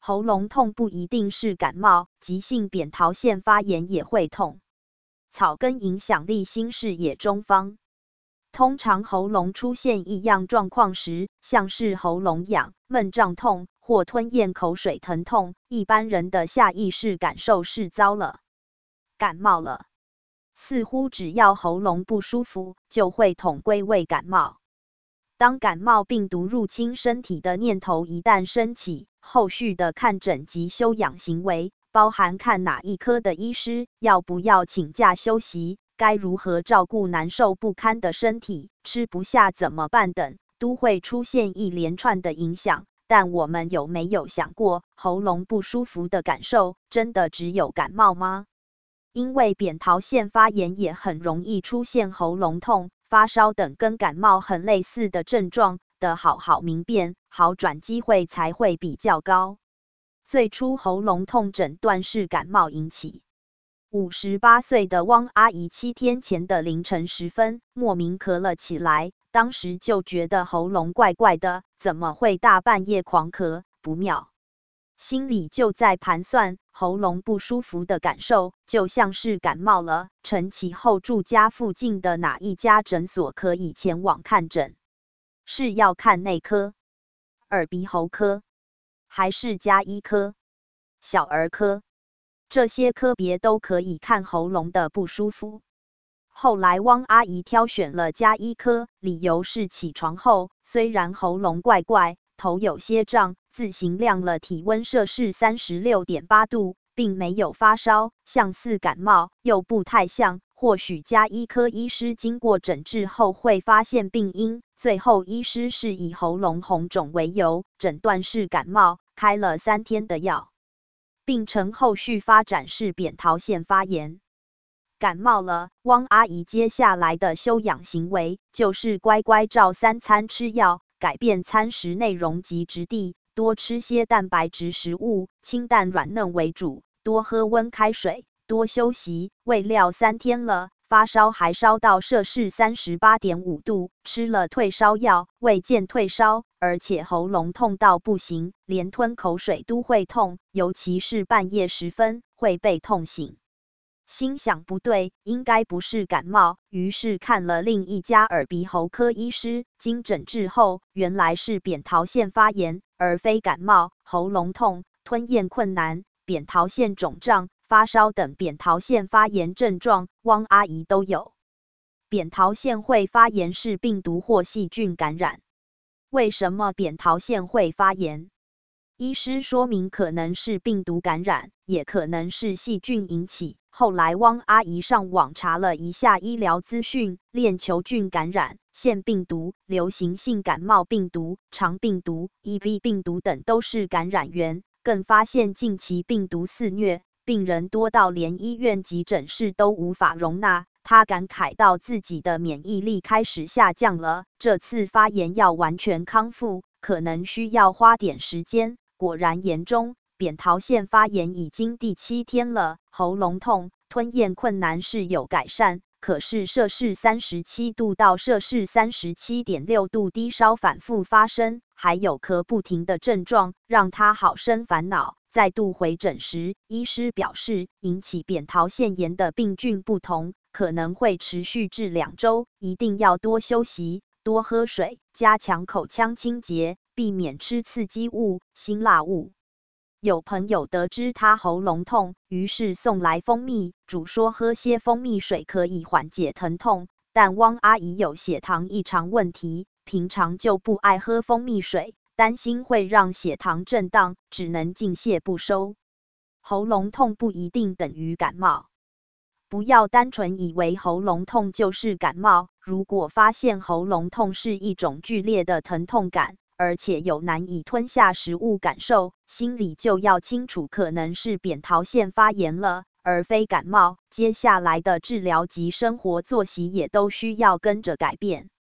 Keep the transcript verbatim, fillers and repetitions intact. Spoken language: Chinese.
喉咙痛不一定是感冒，急性扁桃腺发炎也会痛。草根影响力新视野中方。通常喉咙出现异样状况时，像是喉咙痒、闷胀痛或吞咽口水疼痛，一般人的下意识感受是糟了，感冒了。似乎只要喉咙不舒服，就会统归为感冒。当感冒病毒入侵身体的念头一旦升起，后续的看诊及休养行为，包含看哪一科的医师，要不要请假休息，该如何照顾难受不堪的身体，吃不下怎么办等，都会出现一连串的影响。但我们有没有想过，喉咙不舒服的感受，真的只有感冒吗？因为扁桃腺发炎也很容易出现喉咙痛、发烧等跟感冒很类似的症状的好好明辨，好转机会才会比较高。最初喉咙痛诊断是感冒引起。五十八岁的汪阿姨七天前的凌晨时分，莫名咳了起来，当时就觉得喉咙怪怪的，怎么会大半夜狂咳，不妙。心里就在盘算，喉咙不舒服的感受，就像是感冒了。晨起后住家附近的哪一家诊所可以前往看诊？是要看内科、耳鼻喉科，还是家医科、小儿科？这些科别都可以看喉咙的不舒服。后来汪阿姨挑选了家医科，理由是起床后，虽然喉咙怪怪，头有些胀，自行量了体温摄氏 三十六点八度，并没有发烧，像似感冒，又不太像。或许家医科医师经过诊治后会发现病因，最后医师是以喉咙红肿为由，诊断是感冒，开了三天的药。病程后续发展是扁桃腺发炎。感冒了，汪阿姨接下来的休养行为就是乖乖照三餐吃药，改变餐食内容及质地，多吃些蛋白质食物，清淡软嫩为主，多喝温开水，多休息。未料三天了，发烧还烧到摄氏 三十八点五度，吃了退烧药，未见退烧，而且喉咙痛到不行，连吞口水都会痛，尤其是半夜时分会被痛醒。心想不对，应该不是感冒，于是看了另一家耳鼻喉科医师，经诊治后，原来是扁桃腺发炎，而非感冒。喉咙痛、吞咽困难、扁桃腺肿胀、发烧等扁桃腺发炎症状，汪阿姨都有。扁桃腺会发炎是病毒或细菌感染。为什么扁桃腺会发炎？医师说明可能是病毒感染，也可能是细菌引起。后来汪阿姨上网查了一下医疗资讯，链球菌感染、腺病毒、流行性感冒病毒、肠病毒、E B 病毒等都是感染源，更发现近期病毒肆虐，病人多到连医院急诊室都无法容纳。他感慨到自己的免疫力开始下降了，这次发炎要完全康复，可能需要花点时间。果然严重，扁桃腺发炎已经第七天了，喉咙痛、吞咽困难是有改善，可是摄氏三十七度到摄氏 三十七点六度低烧反复发生，还有咳不停的症状，让他好生烦恼。再度回诊时，医师表示，引起扁桃腺炎的病菌不同，可能会持续至两周，一定要多休息，多喝水，加强口腔清洁，避免吃刺激物、辛辣物。有朋友得知他喉咙痛，于是送来蜂蜜，主说喝些蜂蜜水可以缓解疼痛。但汪阿姨有血糖异常问题，平常就不爱喝蜂蜜水，担心会让血糖震荡，只能敬谢不收。喉咙痛不一定等于感冒，不要单纯以为喉咙痛就是感冒。如果发现喉咙痛是一种剧烈的疼痛感，而且有难以吞下食物感受，心里就要清楚可能是扁桃腺发炎了，而非感冒。接下来的治疗及生活作息也都需要跟着改变。